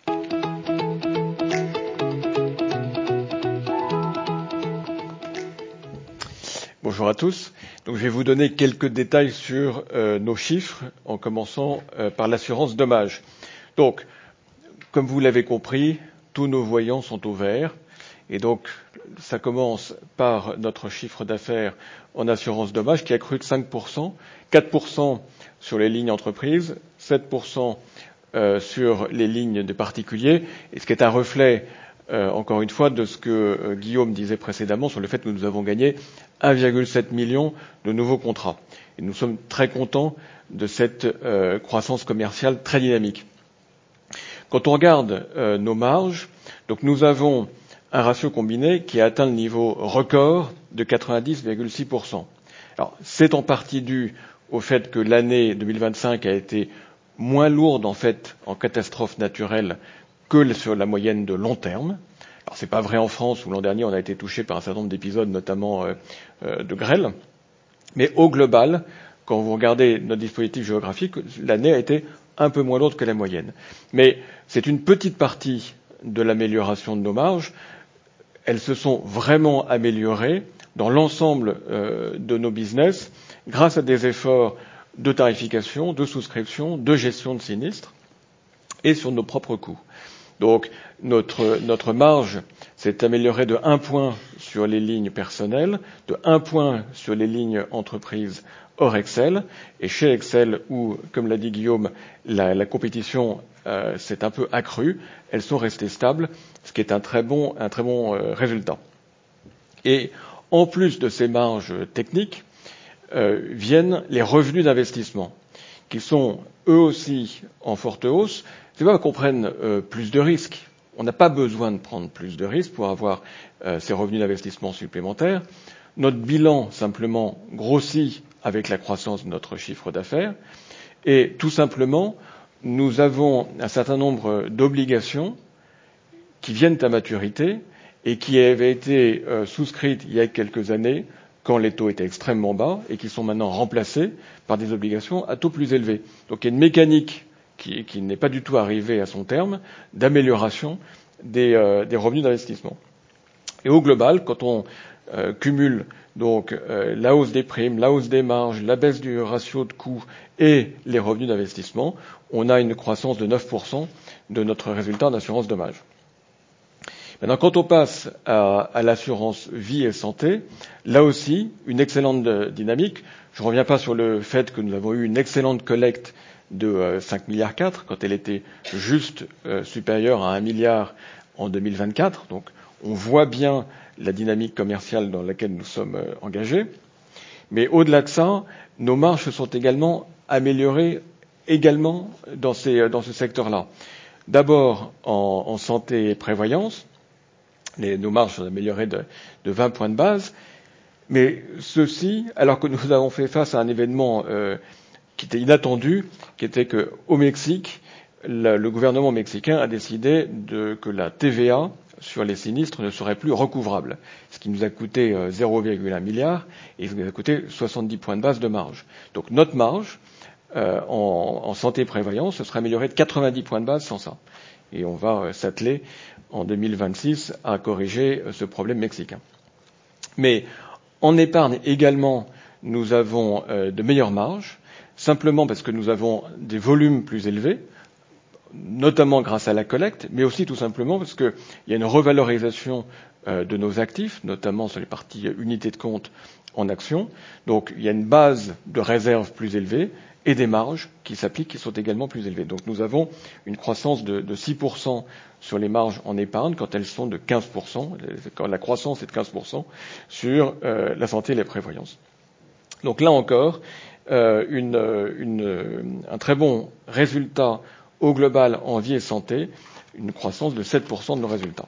Bonjour à tous. Donc, je vais vous donner quelques détails sur euh, nos chiffres, en commençant euh, par l'assurance dommage. Donc, comme vous l'avez compris, tous nos voyants sont au vert. Et donc, ça commence par notre chiffre d'affaires en assurance dommage qui a cru de cinq pour cent, quatre pour cent sur les lignes entreprises, sept pour cent euh, sur les lignes des particuliers, et ce qui est un reflet Euh, encore une fois, de ce que euh, Guillaume disait précédemment sur le fait que nous avons gagné un virgule sept million de nouveaux contrats. Et nous sommes très contents de cette euh, croissance commerciale très dynamique. Quand on regarde euh, nos marges, donc nous avons un ratio combiné qui a atteint le niveau record de quatre-vingt-dix virgule six pour cent. Alors, c'est en partie dû au fait que l'année deux mille vingt-cinq a été moins lourde en fait en catastrophes naturelles que sur la moyenne de long terme. Alors c'est pas vrai en France où l'an dernier on a été touché par un certain nombre d'épisodes, notamment euh, euh, de grêle. Mais au global, quand vous regardez notre dispositif géographique, l'année a été un peu moins lourde que la moyenne. Mais c'est une petite partie de l'amélioration de nos marges. Elles se sont vraiment améliorées dans l'ensemble euh, de nos business grâce à des efforts de tarification, de souscription, de gestion de sinistres et sur nos propres coûts. Donc, notre, notre marge s'est améliorée de un point sur les lignes personnelles, de un point sur les lignes entreprises hors Excel. Et chez Excel, où, comme l'a dit Guillaume, la, la compétition euh, s'est un peu accrue, elles sont restées stables, ce qui est un très bon, un très bon euh, résultat. Et en plus de ces marges techniques, euh, viennent les revenus d'investissement, qui sont eux aussi en forte hausse. C'est pas qu'on prenne euh, plus de risques. On n'a pas besoin de prendre plus de risques pour avoir euh, ces revenus d'investissement supplémentaires. Notre bilan, simplement, grossit avec la croissance de notre chiffre d'affaires. Et tout simplement, nous avons un certain nombre d'obligations qui viennent à maturité et qui avaient été euh, souscrites il y a quelques années quand les taux étaient extrêmement bas et qui sont maintenant remplacées par des obligations à taux plus élevés. Donc il y a une mécanique qui, qui n'est pas du tout arrivée à son terme d'amélioration des, euh, des revenus d'investissement. Et au global, quand on euh, cumule donc euh, la hausse des primes, la hausse des marges, la baisse du ratio de coûts et les revenus d'investissement, on a une croissance de neuf pour cent de notre résultat d'assurance dommage. Maintenant, quand on passe à, à l'assurance vie et santé, là aussi, une excellente dynamique. Je ne reviens pas sur le fait que nous avons eu une excellente collecte de euh, cinq virgule quatre milliards quand elle était juste euh, supérieure à un milliard en deux mille vingt-quatre. Donc, on voit bien la dynamique commerciale dans laquelle nous sommes euh, engagés. Mais au-delà de ça, nos marges se sont également améliorées également dans, ces, dans ce secteur-là. D'abord en, en santé et prévoyance. Les, nos marges sont améliorées de, de vingt points de base. Mais ceci, alors que nous avons fait face à un événement euh, qui était inattendu, qui était qu'au Mexique, la, le gouvernement mexicain a décidé de, que la T V A sur les sinistres ne serait plus recouvrable, ce qui nous a coûté euh, zéro virgule un milliard et ce qui nous a coûté soixante-dix points de base de marge. Donc notre marge euh, en, en santé et prévoyance se serait améliorée de quatre-vingt-dix points de base sans ça. Et on va euh, s'atteler en deux mille vingt-six à corriger euh, ce problème mexicain. Mais en épargne également, nous avons euh, de meilleures marges, simplement parce que nous avons des volumes plus élevés, notamment grâce à la collecte, mais aussi tout simplement parce qu'il y a une revalorisation euh, de nos actifs, notamment sur les parties unités de compte en actions. Donc il y a une base de réserve plus élevée et des marges qui s'appliquent qui sont également plus élevées. Donc nous avons une croissance de, de six pour cent sur les marges en épargne quand elles sont de quinze pour cent, quand la croissance est de quinze pour cent sur euh, la santé et les prévoyances. Donc là encore, euh, une, une, un très bon résultat au global en vie et santé, une croissance de sept pour cent de nos résultats.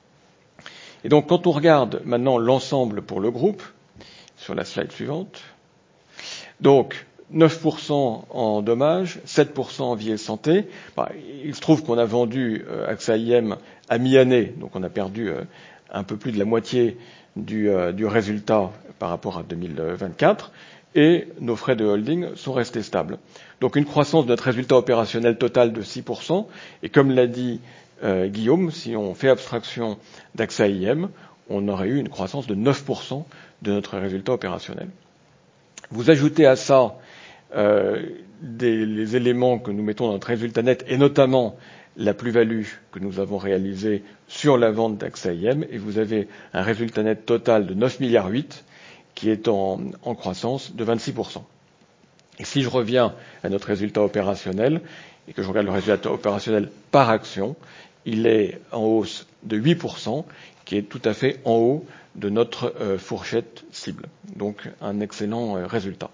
Et donc, quand on regarde maintenant l'ensemble pour le groupe, sur la slide suivante, donc neuf pour cent en dommages, sept pour cent en vie et santé. Bah, il se trouve qu'on a vendu euh, AXA I M à mi-année, donc on a perdu euh, un peu plus de la moitié du, euh, du résultat par rapport à deux mille vingt-quatre, et nos frais de holding sont restés stables. Donc une croissance de notre résultat opérationnel total de six pour cent, et comme l'a dit euh, Guillaume, si on fait abstraction d'AXA I M, on aurait eu une croissance de neuf pour cent de notre résultat opérationnel. Vous ajoutez à ça euh, des, les éléments que nous mettons dans notre résultat net, et notamment la plus-value que nous avons réalisée sur la vente d'AXA I M, et vous avez un résultat net total de neuf virgule huit milliards qui est en, en croissance de vingt-six pour cent. Et si je reviens à notre résultat opérationnel, et que je regarde le résultat opérationnel par action, il est en hausse de huit pour cent, qui est tout à fait en haut de notre euh, fourchette cible. Donc un excellent euh, résultat.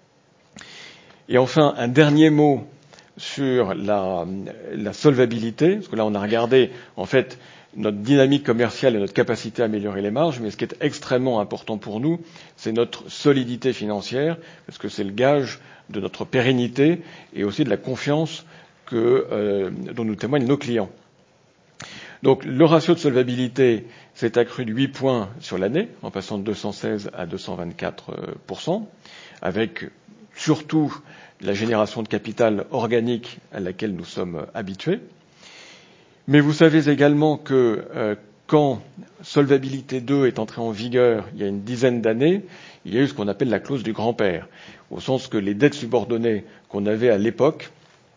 Et enfin, un dernier mot sur la, la solvabilité, parce que là on a regardé en fait notre dynamique commerciale et notre capacité à améliorer les marges, mais ce qui est extrêmement important pour nous, c'est notre solidité financière, parce que c'est le gage de notre pérennité et aussi de la confiance que, euh, dont nous témoignent nos clients. Donc le ratio de solvabilité s'est accru de huit points sur l'année, en passant de deux cent seize à deux cent vingt-quatre pour cent, avec surtout la génération de capital organique à laquelle nous sommes habitués. Mais vous savez également que euh, quand Solvabilité deux est entrée en vigueur il y a une dizaine d'années, il y a eu ce qu'on appelle la clause du grand-père, au sens que les dettes subordonnées qu'on avait à l'époque,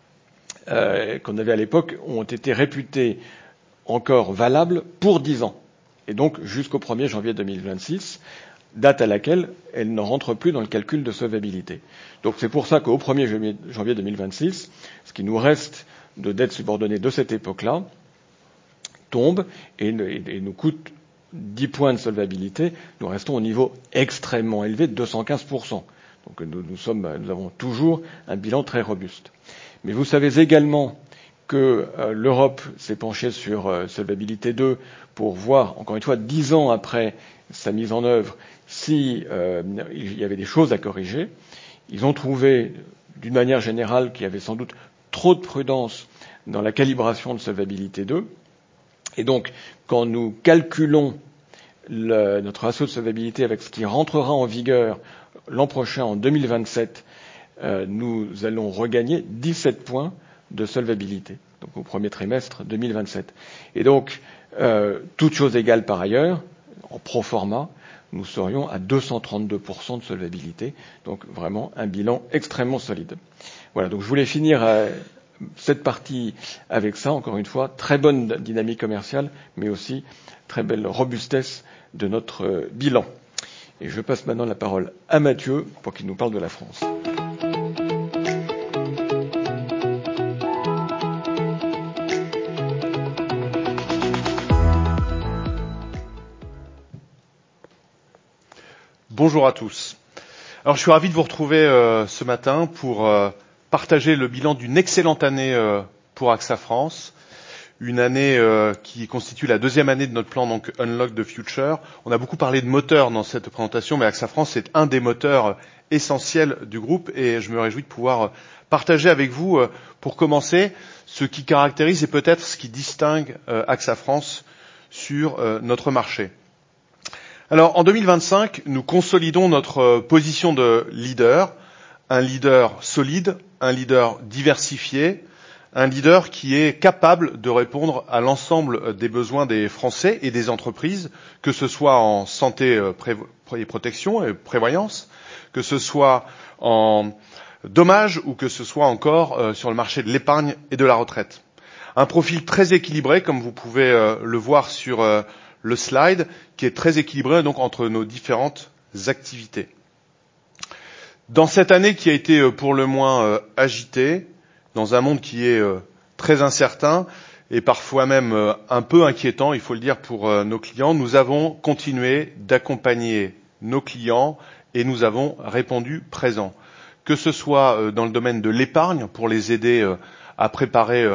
euh, qu'on avait à l'époque ont été réputées encore valables pour dix ans, et donc jusqu'au premier janvier deux mille vingt-six, date à laquelle elles ne rentrent plus dans le calcul de solvabilité. Donc c'est pour ça qu'au premier janvier deux mille vingt-six, ce qui nous reste de dettes subordonnées de cette époque-là tombe et, et nous coûte dix points de solvabilité. Nous restons au niveau extrêmement élevé de deux cent quinze pour cent. Donc nous, nous, sommes, nous avons toujours un bilan très robuste. Mais vous savez également que euh, l'Europe s'est penchée sur euh, Solvabilité deux pour voir, encore une fois, dix ans après sa mise en œuvre, si euh, il y avait des choses à corriger. Ils ont trouvé, d'une manière générale, qu'il y avait sans doute trop de prudence dans la calibration de Solvabilité deux. Et donc, quand nous calculons le, notre ratio de solvabilité avec ce qui rentrera en vigueur l'an prochain, en deux mille vingt-sept, euh, nous allons regagner dix-sept points de solvabilité, donc au premier trimestre deux mille vingt-sept. Et donc, euh, toutes choses égales par ailleurs, en pro forma, nous serions à deux cent trente-deux pour cent de solvabilité, donc vraiment un bilan extrêmement solide. Voilà, donc je voulais finir euh, cette partie avec ça, encore une fois, très bonne dynamique commerciale, mais aussi très belle robustesse de notre euh, bilan. Et je passe maintenant la parole à Mathieu pour qu'il nous parle de la France. Bonjour à tous. Alors je suis ravi de vous retrouver euh, ce matin pour euh, partager le bilan d'une excellente année euh, pour AXA France, une année euh, qui constitue la deuxième année de notre plan donc Unlock the Future. On a beaucoup parlé de moteurs dans cette présentation, mais AXA France est un des moteurs essentiels du groupe et je me réjouis de pouvoir partager avec vous, euh, pour commencer, ce qui caractérise et peut-être ce qui distingue euh, AXA France sur euh, notre marché. Alors, en deux mille vingt-cinq, nous consolidons notre position de leader, un leader solide, un leader diversifié, un leader qui est capable de répondre à l'ensemble des besoins des Français et des entreprises, que ce soit en santé et protection et prévoyance, que ce soit en dommages ou que ce soit encore sur le marché de l'épargne et de la retraite. Un profil très équilibré, comme vous pouvez le voir sur le slide, qui est très équilibré donc entre nos différentes activités. Dans cette année qui a été pour le moins euh, agitée, dans un monde qui est euh, très incertain et parfois même euh, un peu inquiétant, il faut le dire, pour euh, nos clients, nous avons continué d'accompagner nos clients et nous avons répondu présent. Que ce soit euh, dans le domaine de l'épargne, pour les aider euh, à préparer euh,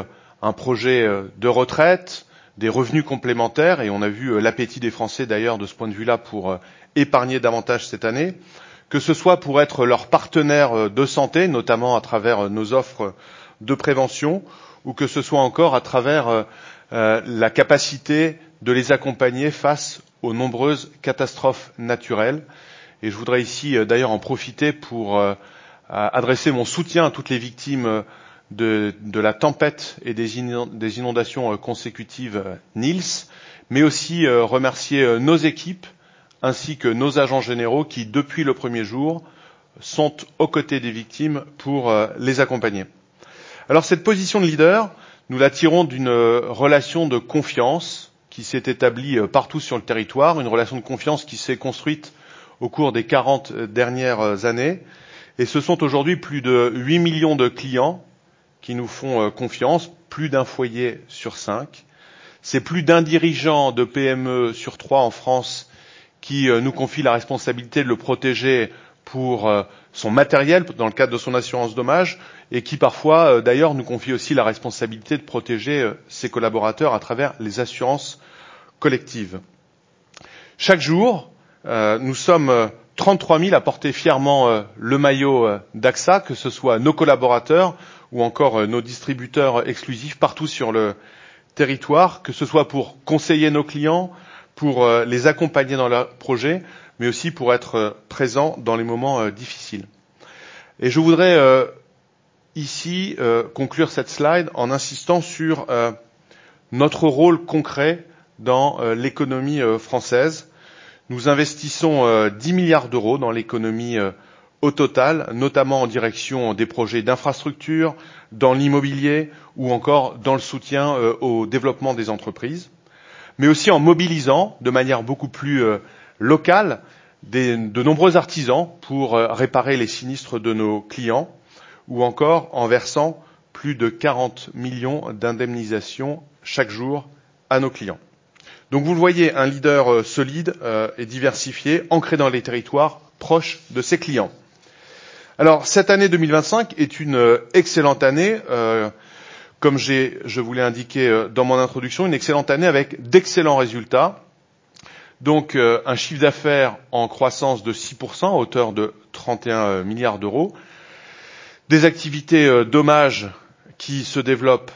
un projet de retraite, des revenus complémentaires, et on a vu l'appétit des Français d'ailleurs de ce point de vue-là pour épargner davantage cette année, que ce soit pour être leur partenaire de santé, notamment à travers nos offres de prévention, ou que ce soit encore à travers euh, la capacité de les accompagner face aux nombreuses catastrophes naturelles. Et je voudrais ici euh, d'ailleurs en profiter pour euh, adresser mon soutien à toutes les victimes de, de la tempête et des inondations consécutives Niels, mais aussi euh, remercier nos équipes ainsi que nos agents généraux qui, depuis le premier jour, sont aux côtés des victimes pour euh, les accompagner. Alors cette position de leader, nous la tirons d'une relation de confiance qui s'est établie partout sur le territoire, une relation de confiance qui s'est construite au cours des quarante dernières années. Et ce sont aujourd'hui plus de huit millions de clients qui nous font confiance, plus d'un foyer sur cinq. C'est plus d'un dirigeant de P M E sur trois en France qui nous confie la responsabilité de le protéger pour son matériel dans le cadre de son assurance dommage et qui parfois d'ailleurs nous confie aussi la responsabilité de protéger ses collaborateurs à travers les assurances collectives. Chaque jour, euh, nous sommes trente-trois mille à porter fièrement euh, le maillot euh, d'A X A, que ce soit nos collaborateurs ou encore euh, nos distributeurs exclusifs partout sur le territoire, que ce soit pour conseiller nos clients, pour euh, les accompagner dans leurs projets, mais aussi pour être euh, présents dans les moments euh, difficiles. Et je voudrais euh, ici euh, conclure cette slide en insistant sur euh, notre rôle concret dans euh, l'économie euh, française. Nous investissons euh, dix milliards d'euros dans l'économie euh, au total, notamment en direction des projets d'infrastructure, dans l'immobilier ou encore dans le soutien euh, au développement des entreprises, mais aussi en mobilisant de manière beaucoup plus euh, locale des, de nombreux artisans pour euh, réparer les sinistres de nos clients ou encore en versant plus de quarante millions d'indemnisations chaque jour à nos clients. Donc vous le voyez, un leader euh, solide euh, et diversifié, ancré dans les territoires, proche de ses clients. Alors cette année deux mille vingt-cinq est une euh, excellente année, euh, comme j'ai, je vous l'ai indiqué euh, dans mon introduction, une excellente année avec d'excellents résultats. Donc euh, un chiffre d'affaires en croissance de six pour cent à hauteur de trente et un milliards d'euros, des activités euh, dommages qui se développent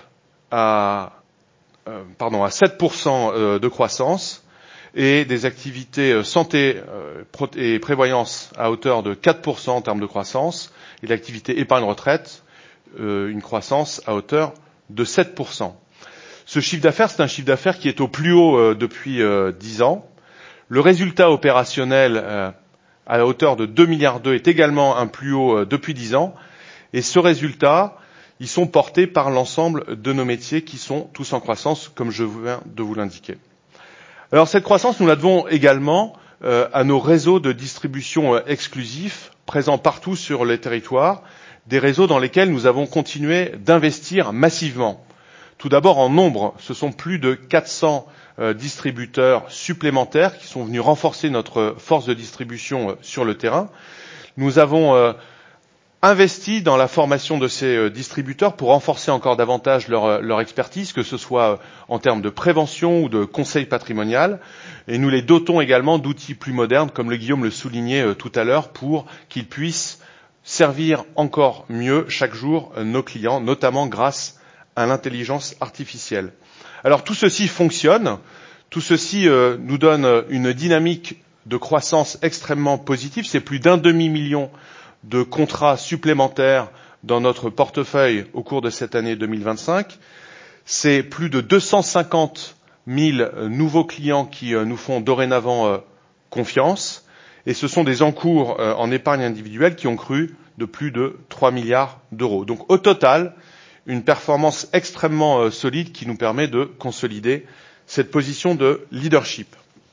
à Euh, pardon, à sept pour cent euh, de croissance et des activités euh, santé euh, et prévoyance à hauteur de quatre pour cent en termes de croissance et l'activité épargne-retraite, euh, une croissance à hauteur de sept pour cent. Ce chiffre d'affaires, c'est un chiffre d'affaires qui est au plus haut euh, depuis euh, dix ans. Le résultat opérationnel euh, à hauteur de deux milliards d'euros est également un plus haut euh, depuis dix ans. Et ce résultat, ils sont portés par l'ensemble de nos métiers qui sont tous en croissance, comme je viens de vous l'indiquer. Alors cette croissance, nous la devons également euh, à nos réseaux de distribution euh, exclusifs, présents partout sur les territoires, des réseaux dans lesquels nous avons continué d'investir massivement. Tout d'abord en nombre, ce sont plus de quatre cents euh, distributeurs supplémentaires qui sont venus renforcer notre force de distribution euh, sur le terrain. Nous avons euh, investi dans la formation de ces distributeurs pour renforcer encore davantage leur, leur expertise, que ce soit en termes de prévention ou de conseil patrimonial. Et nous les dotons également d'outils plus modernes, comme le Guillaume le soulignait tout à l'heure, pour qu'ils puissent servir encore mieux chaque jour nos clients, notamment grâce à l'intelligence artificielle. Alors tout ceci fonctionne, tout ceci euh, nous donne une dynamique de croissance extrêmement positive. C'est plus d'un demi-million de contrats supplémentaires dans notre portefeuille au cours de cette année deux mille vingt-cinq. C'est plus de deux cent cinquante mille nouveaux clients qui nous font dorénavant confiance. Et ce sont des encours en épargne individuelle qui ont cru de plus de trois milliards d'euros. Donc au total, une performance extrêmement solide qui nous permet de consolider cette position de leadership.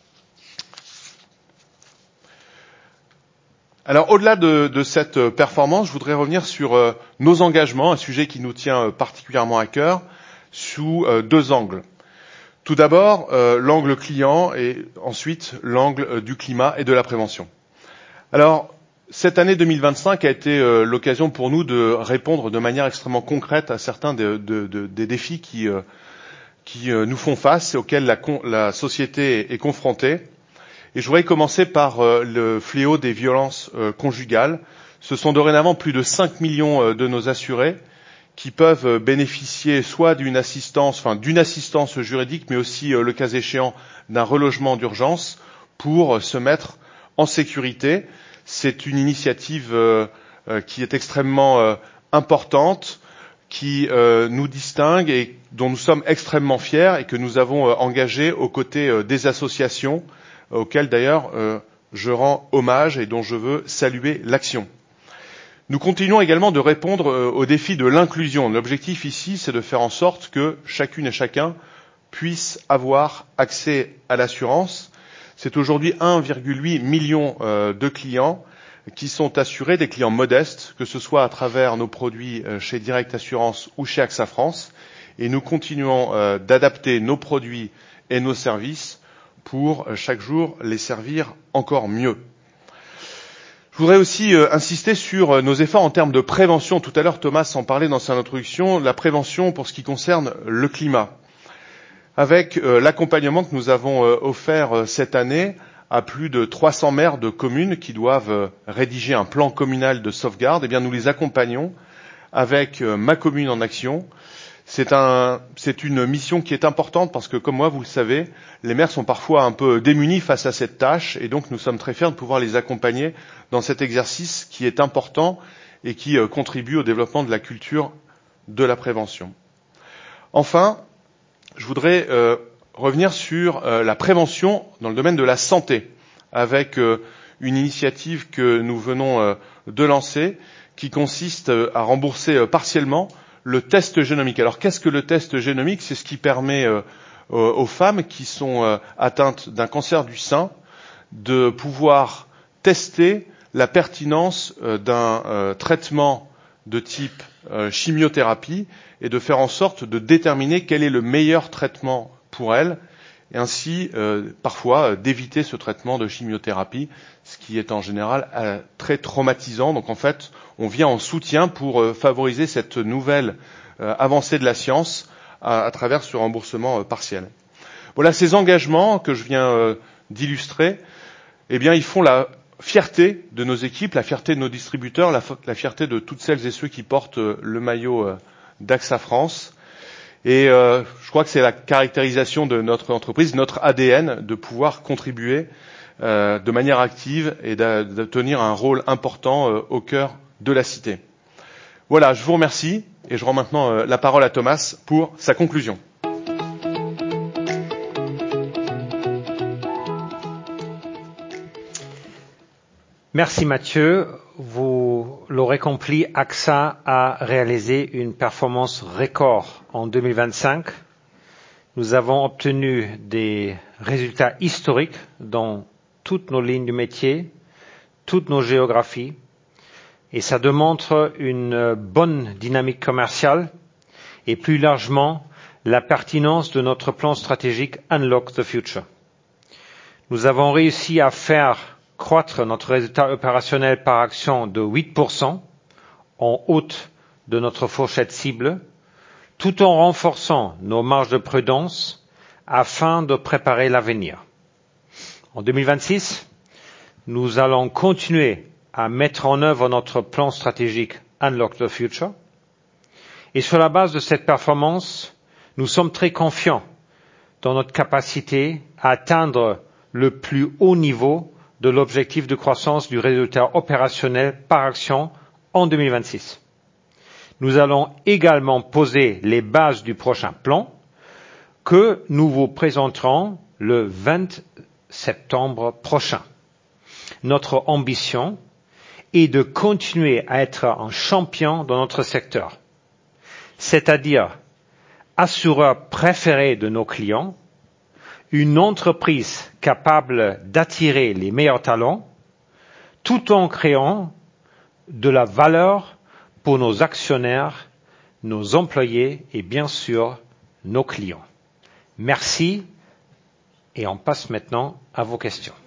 Alors, au-delà de, de cette performance, je voudrais revenir sur euh, nos engagements, un sujet qui nous tient euh, particulièrement à cœur, sous euh, deux angles. Tout d'abord, euh, l'angle client et ensuite l'angle euh, du climat et de la prévention. Alors, cette année deux mille vingt-cinq a été euh, l'occasion pour nous de répondre de manière extrêmement concrète à certains de, de, de, des défis qui, euh, qui euh, nous font face et auxquels la, la société est, est confrontée. Et je voudrais commencer par euh, le fléau des violences euh, conjugales. Ce sont dorénavant plus de cinq millions euh, de nos assurés qui peuvent bénéficier soit d'une assistance, enfin d'une assistance juridique, mais aussi, euh, le cas échéant, d'un relogement d'urgence pour euh, se mettre en sécurité. C'est une initiative euh, euh, qui est extrêmement euh, importante, qui euh, nous distingue et dont nous sommes extrêmement fiers et que nous avons euh, engagée aux côtés euh, des associations, euh, auxquelles d'ailleurs euh, je rends hommage et dont je veux saluer l'action. Nous continuons également de répondre euh, au défi de l'inclusion. L'objectif ici, c'est de faire en sorte que chacune et chacun puisse avoir accès à l'assurance. C'est aujourd'hui un virgule huit million euh, de clients qui sont assurés, des clients modestes, que ce soit à travers nos produits euh, chez Direct Assurance ou chez AXA France. Et nous continuons euh, d'adapter nos produits et nos services pour euh, chaque jour les servir encore mieux. Je voudrais aussi euh, insister sur euh, nos efforts en termes de prévention. Tout à l'heure, Thomas en parlait dans son introduction, la prévention pour ce qui concerne le climat. Avec euh, l'accompagnement que nous avons euh, offert euh, cette année à plus de trois cents maires de communes qui doivent euh, rédiger un plan communal de sauvegarde, eh bien nous les accompagnons avec euh, Ma Commune en Action. C'est un, c'est une mission qui est importante parce que, comme moi, vous le savez, les maires sont parfois un peu démunis face à cette tâche et donc nous sommes très fiers de pouvoir les accompagner dans cet exercice qui est important et qui euh, contribue au développement de la culture de la prévention. Enfin, je voudrais euh, revenir sur euh, la prévention dans le domaine de la santé, avec euh, une initiative que nous venons euh, de lancer, qui consiste euh, à rembourser euh, partiellement le test génomique. Alors, qu'est-ce que le test génomique? C'est ce qui permet euh, aux femmes qui sont euh, atteintes d'un cancer du sein de pouvoir tester la pertinence euh, d'un euh, traitement de type euh, chimiothérapie et de faire en sorte de déterminer quel est le meilleur traitement pour elles et ainsi euh, parfois euh, d'éviter ce traitement de chimiothérapie, ce qui est en général euh, très traumatisant. Donc en fait, on vient en soutien pour euh, favoriser cette nouvelle euh, avancée de la science à, à travers ce remboursement euh, partiel. Voilà, ces engagements que je viens euh, d'illustrer, eh bien, ils font la fierté de nos équipes, la fierté de nos distributeurs, la, la fierté de toutes celles et ceux qui portent euh, le maillot euh, d'AXA France. Et euh, je crois que c'est la caractérisation de notre entreprise, notre A D N, de pouvoir contribuer euh, de manière active et de, de tenir un rôle important euh, au cœur de la cité. Voilà, je vous remercie et je rends maintenant euh, la parole à Thomas pour sa conclusion. Merci Mathieu. Vous l'aurez compris, AXA a réalisé une performance record en deux mille vingt-cinq. Nous avons obtenu des résultats historiques dans toutes nos lignes du métier, toutes nos géographies, et ça démontre une bonne dynamique commerciale et plus largement la pertinence de notre plan stratégique Unlock the Future. Nous avons réussi à faire croître notre résultat opérationnel par action de huit pour cent en haute de notre fourchette cible, tout en renforçant nos marges de prudence afin de préparer l'avenir. En deux mille vingt-six, nous allons continuer à mettre en œuvre notre plan stratégique Unlock the Future. Et sur la base de cette performance, nous sommes très confiants dans notre capacité à atteindre le plus haut niveau de l'objectif de croissance du résultat opérationnel par action en deux mille vingt-six. Nous allons également poser les bases du prochain plan que nous vous présenterons le vingt septembre prochain. Notre ambition est de continuer à être un champion dans notre secteur, c'est-à-dire assureur préféré de nos clients, une entreprise capable d'attirer les meilleurs talents, tout en créant de la valeur pour nos actionnaires, nos employés et bien sûr nos clients. Merci et on passe maintenant à vos questions.